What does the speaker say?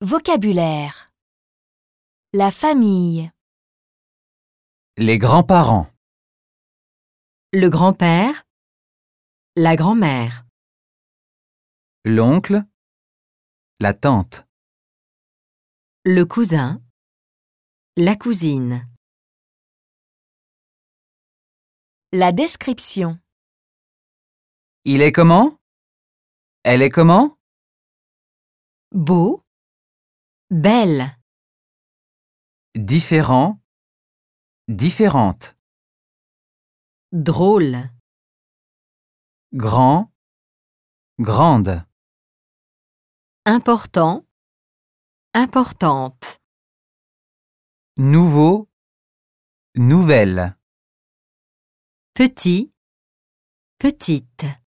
Vocabulaire. La famille. Les grands-parents. Le grand-père, la grand-mère, L'oncle. La tante. le cousin, la cousine, La description. Il est comment? Elle est comment? beau, belle, Différent. Différente. drôle, Grand. Grande. important, importante, Nouveau. Nouvelle. petit, petite.